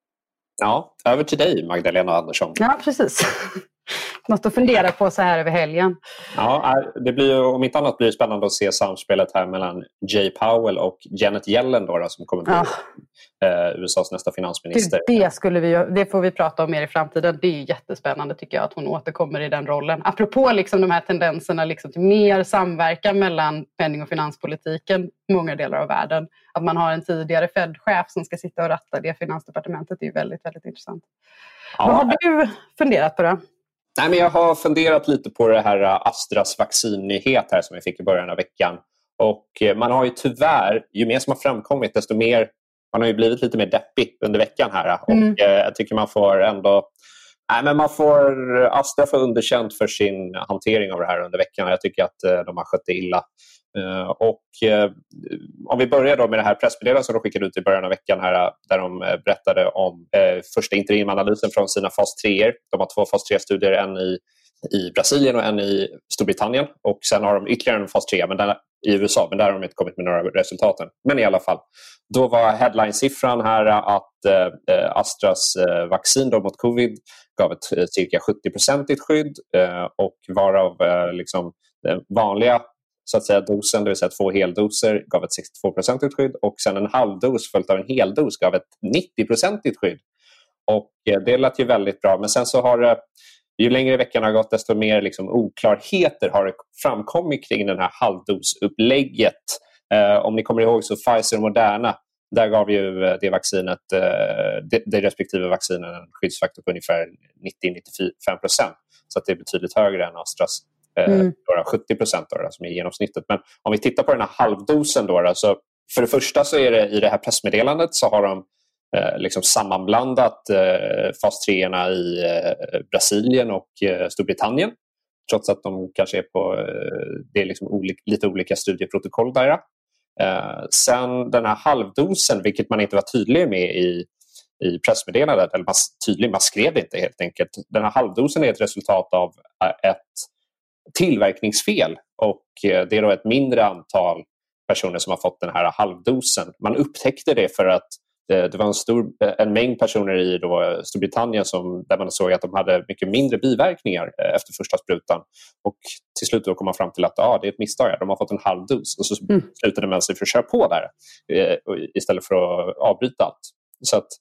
Ja, över till dig Magdalena Andersson. Ja, precis. Måste fundera på så här över helgen. Ja, det blir ju, om inte annat blir det spännande att se samspelet här mellan Jay Powell och Janet Yellen då, då, som kommer bli ja. eh, U S As nästa finansminister. Det, det, skulle vi, det får vi prata om mer i framtiden. Det är jättespännande tycker jag att hon återkommer i den rollen. Apropå liksom de här tendenserna liksom till mer samverkan mellan penning- och finanspolitiken i många delar av världen. Att man har en tidigare Fed-chef som ska sitta och ratta det finansdepartementet är ju väldigt, väldigt intressant. Ja. Vad har du funderat på då? Nej, men jag har funderat lite på det här Astras vaccinnyhet här som vi fick i början av veckan. Och man har ju tyvärr, ju mer som har framkommit, desto mer, man har ju blivit lite mer deppig under veckan här. Mm. Och eh, jag tycker man får ändå, nej men man får, Astra får underkänt för sin hantering av det här under veckan. Jag tycker att eh, de har skött det illa. Uh, och uh, om vi börjar då med det här pressmeddelandet som de skickade ut i början av veckan här, där de uh, berättade om uh, första interimanalysen från sina fas tre. De har två fas tre-studier, en i, i Brasilien och en i Storbritannien, och sen har de ytterligare en fas tre men den, i U S A, men där har de inte kommit med några resultaten. Men i alla fall, då var headline-siffran här att uh, Astras uh, vaccin då mot covid gav ett uh, cirka sjuttio-procentigt skydd uh, och varav uh, liksom den vanliga så att säga dosen, det vill säga två heldoser, gav ett sextiotvå-procentigt skydd, och sen en halvdos följt av en heldos gav ett nittio-procentigt skydd. Och det lät ju väldigt bra, men sen så har det, ju längre veckan har gått, desto mer liksom oklarheter har det framkommit kring den här halvdosupplägget. Eh, om ni kommer ihåg så Pfizer och Moderna, där gav ju det vaccinet, det, det respektive vaccinen en skyddsfaktor på ungefär nittio till nittiofem procent, så att det är betydligt högre än Astras. Mm. sjuttio procent då, som är genomsnittet. Men om vi tittar på den här halvdosen då, så för det första så är det i det här pressmeddelandet så har de eh, liksom sammanblandat eh, fas tre-erna i eh, Brasilien och eh, Storbritannien. Trots att de kanske är på eh, det är liksom olika, lite olika studieprotokoll där. Eh, sen den här halvdosen, vilket man inte var tydlig med i, i pressmeddelandet, eller man, tydlig, man skrev det inte helt enkelt. Den här halvdosen är ett resultat av ett tillverkningsfel och eh, det är då ett mindre antal personer som har fått den här halvdosen. Man upptäckte det för att eh, det var en, stor, en mängd personer i då Storbritannien som, där man såg att de hade mycket mindre biverkningar eh, efter första sprutan. Och till slut då kom man fram till att ah, det är ett misstag, de har fått en halvdos. Och så mm. slutade man sig för att köra på där eh, istället för att avbryta allt. Så att,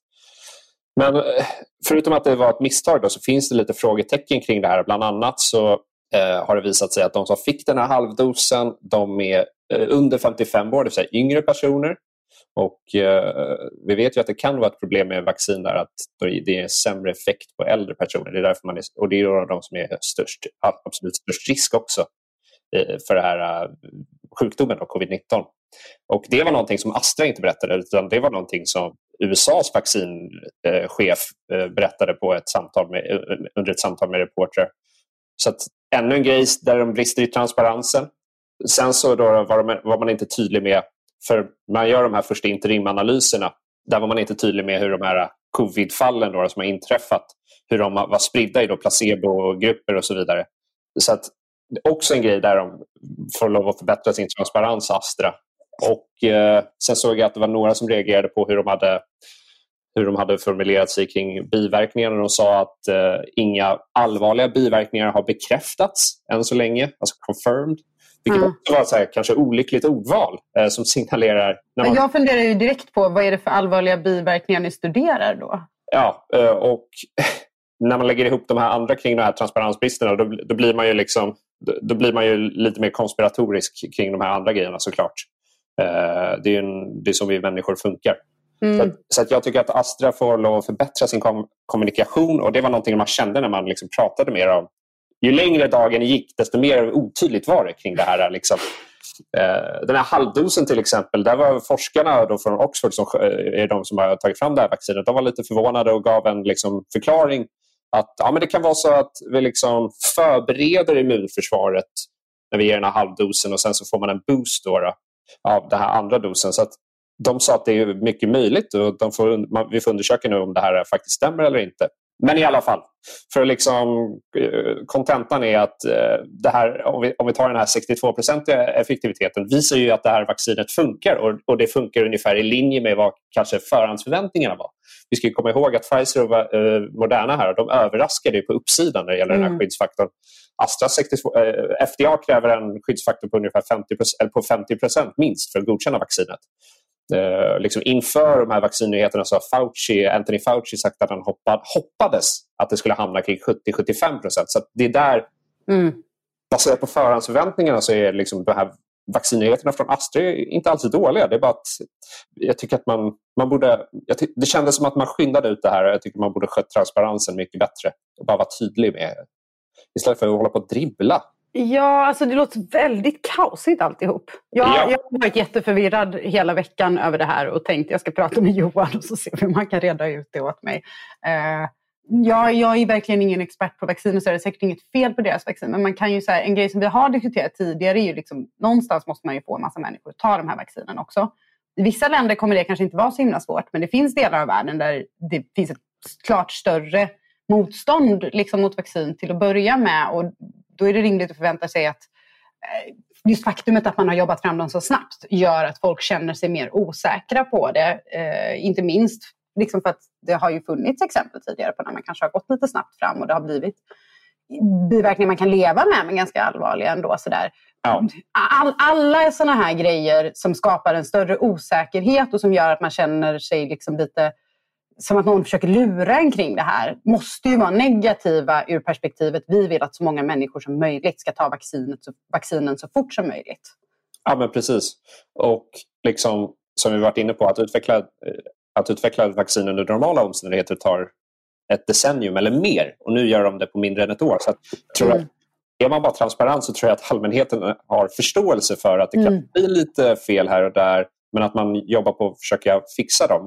men förutom att det var ett misstag då, så finns det lite frågetecken kring det här. Bland annat så eh, har det visat sig att de som fick den här halvdosen, de är eh, under femtiofem år, det vill säga yngre personer. Och eh, vi vet ju att det kan vara ett problem med vaccin där, att det är sämre effekt på äldre personer. Det är därför man är, och det är då de som är störst, absolut störst risk också eh, för det här uh, sjukdomen då, covid nitton. Och det var någonting som Astra inte berättade, utan det var någonting som U S A:s vaccinchef eh, berättade på ett samtal med, under ett samtal med reportrar. Så att ännu en grej där de brister i transparensen. Sen så då var, de, var man inte tydlig med, för man gör de här första interimanalyserna, där var man inte tydlig med hur de här covid-fallen då, som har inträffat, hur de var spridda i då placebo-grupper och så vidare. Så att också en grej där de får lov att förbättra sin transparens, Astra. Och eh, sen såg jag att det var några som reagerade på hur de hade, hur de hade formulerat sig kring biverkningarna. De sa att eh, inga allvarliga biverkningar har bekräftats än så länge, alltså confirmed. Vilket mm. också var så här, kanske olyckligt ordval eh, som signalerar... När man... Jag funderar ju direkt på vad är det för allvarliga biverkningar ni studerar då? Ja, eh, och när man lägger ihop de här andra kring de här transparensbristerna, då, då, blir man ju liksom, då, då blir man ju lite mer konspiratorisk kring de här andra grejerna såklart. Eh, det är ju en, det är som vi människor funkar. Mm. Så, att, så att jag tycker att Astra får lov att förbättra sin kom- kommunikation, och det var någonting man kände när man liksom pratade mer om. Ju längre dagen gick, desto mer otydligt var det kring det här. Liksom. Eh, den här halvdosen till exempel, där var forskarna då från Oxford, som är de som har tagit fram det här vaccinet, de var lite förvånade och gav en liksom, förklaring att ja, men det kan vara så att vi liksom förbereder immunförsvaret när vi ger den här halvdosen, och sen så får man en boost då, då, av den här andra dosen. Så att de sa att det är mycket möjligt, och de får, man, vi får undersöka nu om det här faktiskt stämmer eller inte. Men i alla fall, för liksom kontentan är att eh, det här, om vi, om vi tar den här sextiotvå procentiga effektiviteten, visar ju att det här vaccinet funkar, och, och det funkar ungefär i linje med vad kanske förhandsförväntningarna var. Vi ska komma ihåg att Pfizer och eh, Moderna här, de överraskade ju på uppsidan när det gäller mm. den här skyddsfaktorn. Astra sextiotvå, eh, F D A kräver en skyddsfaktor på ungefär femtio procent, eller på femtio procent minst för att godkänna vaccinet. Uh, liksom inför de här vaccinnyheterna så har Fauci, Anthony Fauci sagt att han hoppad, hoppades att det skulle hamna kring sjuttio till sjuttiofem procent. Så att det är där, mm. baserat på förhandsförväntningarna, så är liksom de här vaccinnyheterna från Astra inte alls dåliga. Det är bara att jag tycker att man, man borde, jag ty- det kändes som att man skyndade ut det här, och jag tycker man borde sköta transparensen mycket bättre och bara vara tydlig med, istället för att hålla på att dribbla. Ja, alltså det låter väldigt kaosigt alltihop. Jag, ja. jag har varit jätteförvirrad hela veckan över det här och tänkt att jag ska prata med Johan och så se hur man kan reda ut det åt mig. Uh, ja, jag är verkligen ingen expert på vaccin, så är det säkert inget fel på deras vaccin. Men man kan ju säga, en grej som vi har diskuterat tidigare är ju liksom, någonstans måste man ju få en massa människor att ta de här vaccinen också. I vissa länder kommer det kanske inte vara så himla svårt, men det finns delar av världen där det finns ett klart större motstånd liksom, mot vaccin till att börja med, och då är det rimligt att förvänta sig att just faktumet att man har jobbat fram dem så snabbt gör att folk känner sig mer osäkra på det. Eh, inte minst liksom för att det har ju funnits exempel tidigare på när man kanske har gått lite snabbt fram och det har blivit biverkningar man kan leva med, men ganska allvarliga ändå. Sådär. Ja. All, alla sådana här grejer som skapar en större osäkerhet och som gör att man känner sig liksom lite som att någon försöker lura en kring det här, måste ju vara negativa ur perspektivet vi vill att så många människor som möjligt ska ta vaccinet, vaccinen så fort som möjligt. Ja, men precis. Och liksom, som vi varit inne på, att utveckla, att utveckla ett vaccin under normala omständigheter tar ett decennium eller mer. Och nu gör de det på mindre än ett år. Så att, tror mm. jag, är man bara transparent, så tror jag att allmänheten har förståelse för att det kan mm. bli lite fel här och där, men att man jobbar på att försöka fixa dem. Och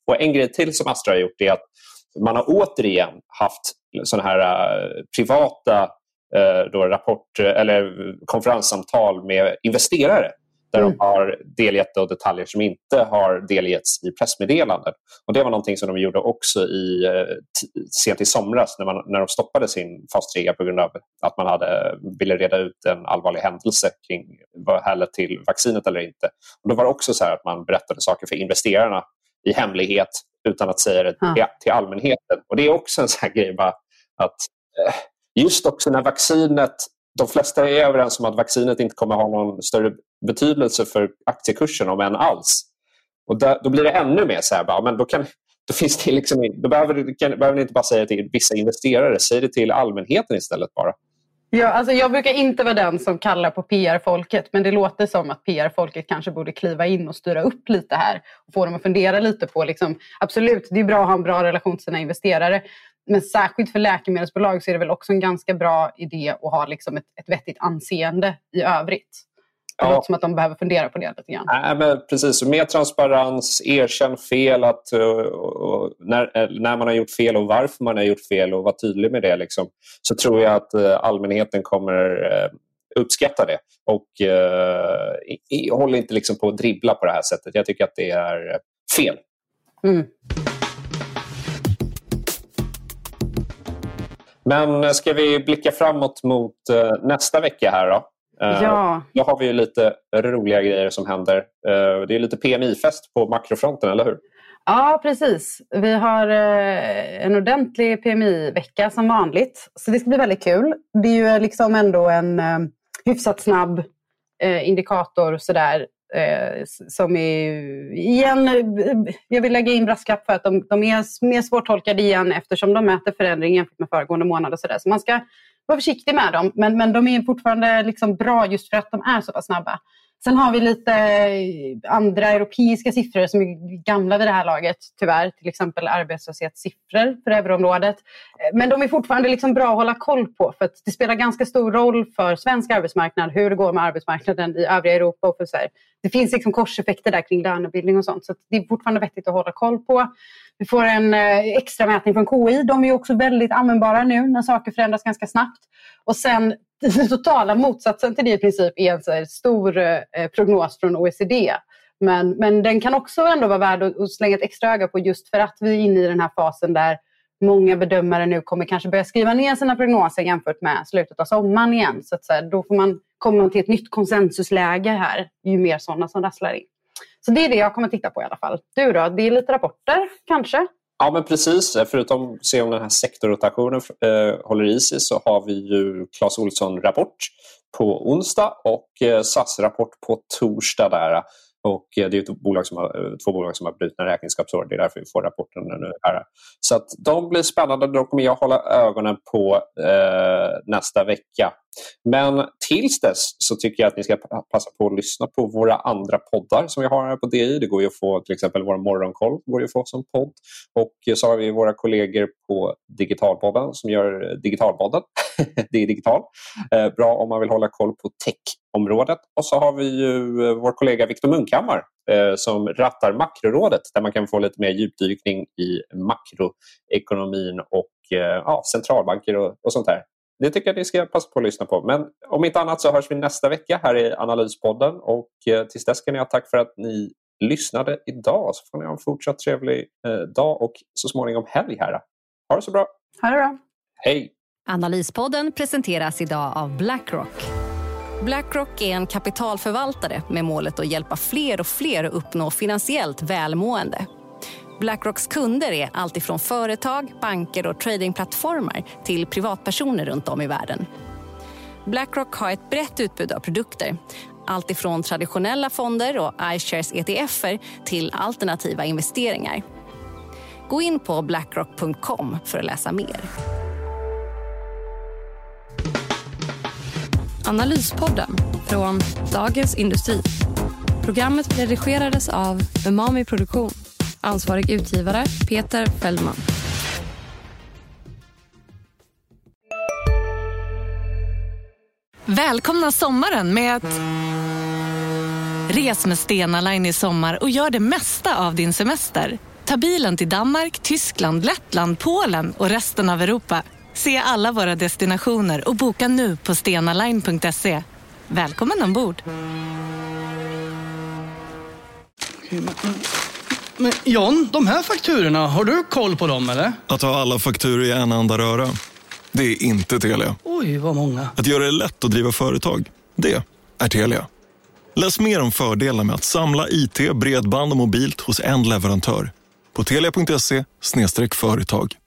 Och en grej till som Astra har gjort är att man har återigen haft sådana här uh, privata uh, då rapport, eller konferenssamtal med investerare där mm. de har delgett då detaljer som inte har delgetts i pressmeddelanden. Och det var någonting som de gjorde också i, t- sent i somras när, man, när de stoppade sin fas tre på grund av att man hade, ville reda ut en allvarlig händelse kring vad det lett till vaccinet eller inte. Och då var det också så här att man berättade saker för investerarna i hemlighet utan att säga det till, ja. till allmänheten. Och det är också en sån här grej bara att just också när vaccinet, de flesta är överens om att vaccinet inte kommer ha någon större betydelse för aktiekursen om än alls. Och där, då blir det ännu mer så här, bara, men då, kan, då, finns det liksom, då behöver, kan, behöver ni inte bara säga det till vissa investerare, säg det till allmänheten istället bara. Ja, alltså jag brukar inte vara den som kallar på P R-folket, men det låter som att P R-folket kanske borde kliva in och styra upp lite här och få dem att fundera lite på, liksom, absolut, det är bra att ha en bra relation till sina investerare, men särskilt för läkemedelsbolag så är det väl också en ganska bra idé att ha liksom ett, ett vettigt anseende i övrigt. Det ja. låter som att de behöver fundera på det lite grann. Nej, men precis, mer transparens, erkänn fel, att, och, och, när, när man har gjort fel och varför man har gjort fel och vara tydlig med det. Liksom, så tror jag att uh, allmänheten kommer uh, uppskatta det. Och uh, håller inte liksom på att dribbla på det här sättet. Jag tycker att det är uh, fel. Mm. Men ska vi blicka framåt mot uh, nästa vecka här då? Uh, ja. Då har vi ju lite roliga grejer som händer. Uh, det är lite P M I-fest på makrofronten, eller hur? Ja, precis. Vi har uh, en ordentlig P M I-vecka som vanligt. Så det ska bli väldigt kul. Det är ju liksom ändå en uh, hyfsat snabb uh, indikator sådär. Eh, som är igen, jag vill lägga in brasklapp för att de, de är mer svårtolkade igen eftersom de mäter förändring jämfört med föregående månad och sådär. Så man ska vara försiktig med dem, men, men de är fortfarande liksom bra just för att de är så pass snabba. Sen har vi lite andra europeiska siffror som är gamla vid det här laget, tyvärr. Till exempel arbetslöshetssiffror för euroområdet. Men de är fortfarande liksom bra att hålla koll på, för att det spelar ganska stor roll för svensk arbetsmarknad hur det går med arbetsmarknaden i övriga Europa. Och för så här. Det finns liksom korseffekter där kring lönebildning och sånt, så det är fortfarande vettigt att hålla koll på. Vi får en extra mätning från K I. De är också väldigt användbara nu när saker förändras ganska snabbt. Och sen den totala motsatsen till det i princip är en så här stor eh, prognos från O E C D. Men, men den kan också ändå vara värd att, att slänga ett extra öga på, just för att vi är inne i den här fasen där många bedömare nu kommer kanske börja skriva ner sina prognoser jämfört med slutet av sommaren igen. Så att så här, då får man komma till ett nytt konsensusläge här, ju mer sådana som rasslar in. Så det är det jag kommer titta på i alla fall. Du då? Det är lite rapporter kanske? Ja, men precis. Förutom att se om den här sektorrotationen eh, håller i sig, så har vi ju Clas Ohlson-rapport på onsdag och eh, S A S-rapport på torsdag där. Och eh, det är ett bolag som har, två bolag som har brutna räkenskapsår. Det är därför vi får rapporten nu här. Så att de blir spännande. Då kommer jag hålla ögonen på eh, nästa vecka. Men tills dess så tycker jag att ni ska passa på att lyssna på våra andra poddar som vi har här på D I. Det går ju att få till exempel vår morgonkoll går ju att få som podd. Och så har vi våra kollegor på Digitalpodden som gör Digitalpodden. Det är digital. Eh, bra om man vill hålla koll på tech-området. Och så har vi ju vår kollega Viktor Munkhammar eh, som rattar Makrorådet, där man kan få lite mer djupdykning i makroekonomin och eh, ja, centralbanker och, och sånt där. Det tycker jag ni ska passa på att lyssna på. Men om inte annat så hörs vi nästa vecka här i Analyspodden. Och eh, tills dess kan jag tack för att ni lyssnade idag. Så får ni ha en fortsatt trevlig eh, dag och så småningom helg här. Ha det så bra. Ha det bra. Hej. Analyspodden presenteras idag av BlackRock. BlackRock är en kapitalförvaltare med målet att hjälpa fler och fler att uppnå finansiellt välmående. BlackRocks kunder är allt ifrån företag, banker och tradingplattformar till privatpersoner runt om i världen. BlackRock har ett brett utbud av produkter. Allt ifrån traditionella fonder och iShares E T F-er till alternativa investeringar. Gå in på blackrock punkt com för att läsa mer. Analyspodden från Dagens Industri. Programmet redigerades av Umami Produktion. Ansvarig utgivare Peter Fällman. Välkomna sommaren med att res med Stena Line i sommar och gör det mesta av din semester. Ta bilen till Danmark, Tyskland, Lettland, Polen och resten av Europa. Se alla våra destinationer och boka nu på stena line punkt se. Välkommen ombord. Men John, de här fakturorna, har du koll på dem eller? Att ha alla fakturor i en enda röra, det är inte Telia. Oj, vad många. Att göra det lätt att driva företag, det är Telia. Läs mer om fördelarna med att samla I T, bredband och mobilt hos en leverantör på telia punkt se slash företag.